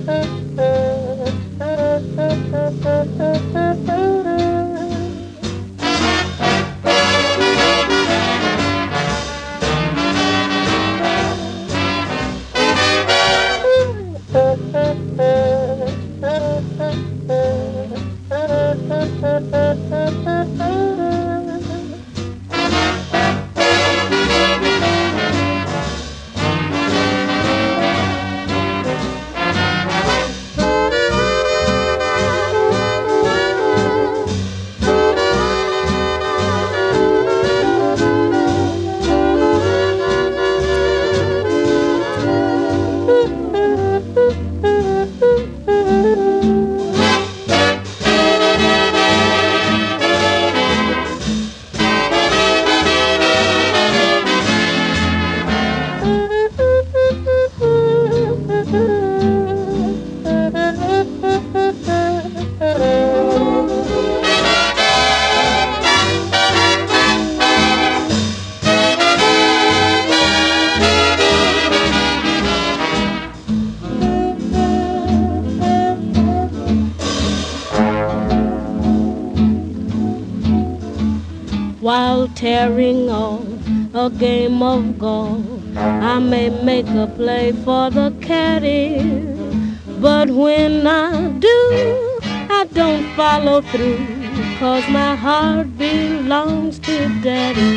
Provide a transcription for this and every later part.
While tearing on a game of golf, I may make a play for the caddy, but when I do, I don't follow through, 'cause my heart belongs to Daddy.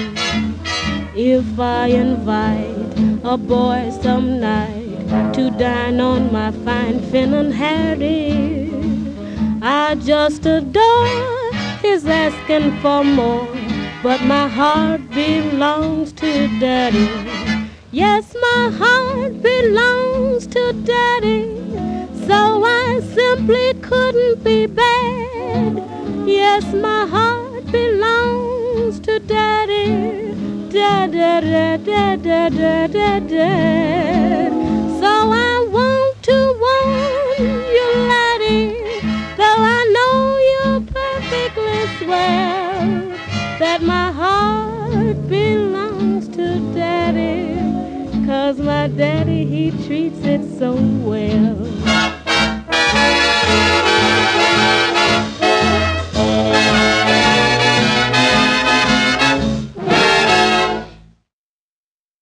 If I invite a boy some night to dine on my fine Finn Harry, I just adore his asking for more, but my heart belongs to Daddy. Yes, my heart belongs to Daddy, so I simply couldn't be bad. Yes, my heart belongs to Daddy. Da da da da da da da da. So I want to warn you, laddie, though I know you perfectly swell, that my heart belongs to Daddy, 'cause my daddy, he treats it so well.